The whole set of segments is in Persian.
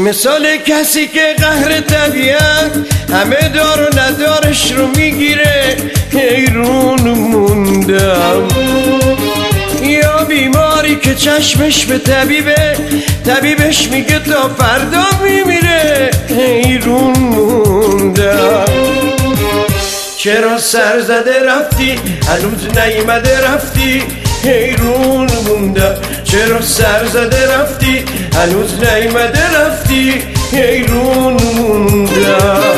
مثال کسی که قهر طبیعت همه دار و ندارش رو میگیره، حیرون موندم. یا بیماری که چشمش به طبیبه، طبیبش میگه تا فردا میمیره، حیرون موندم. چرا سر زده رفتی هنوز نیومده رفتی، حیرون موندم. چرا سر زده رفتی هنوز نیومده رفتی، حیرون موندم.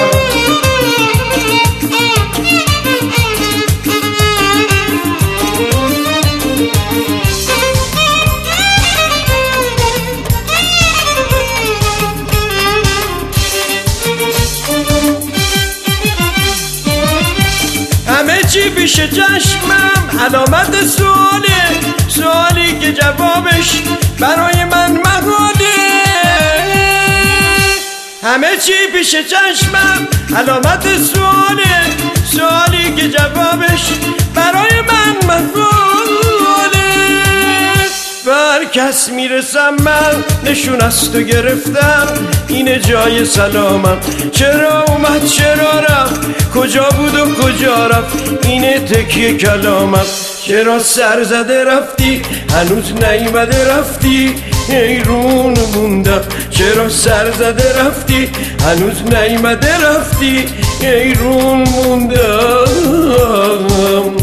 همه چی پیش چشمم علامت سوالی که جوابش برای من محاله. همه چی پیش چشمم علامت سوالی که جوابش برای من محاله. بر کس میرسم من نشون از تو گرفتم، اینه جای سلامم. چرا اومد چرا رفت، کجا بود و کجا رفت، اینه تکیه کلامم. چرا سر زده رفتی هنوز نیومده رفتی، حیرون موندم. چرا سر زده رفتی هنوز نیومده رفتی، حیرون موندم.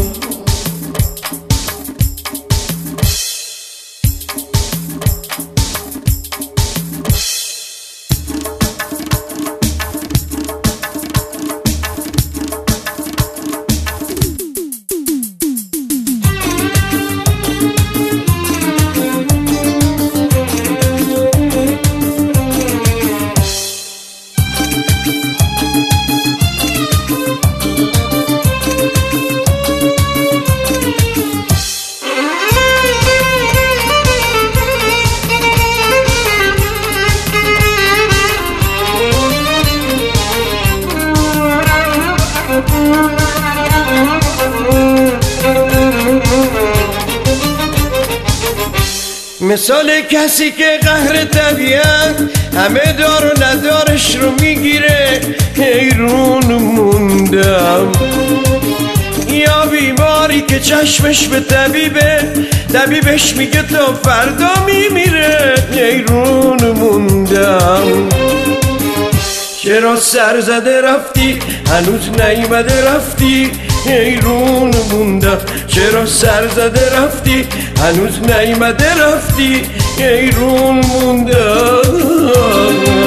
مثال کسی که قهر طبیعت همه دار و ندارش رو میگیره، حیرون موندم. یا بیماری که چشمش به طبیبه، طبیبش میگه تا فردا میمیره، حیرون موندم. چرا سر زده رفتی هنوز نیومده رفتی، حیرون موندم. چرا سر زده رفتی هنوز نیومده رفتی، حیرون موندم.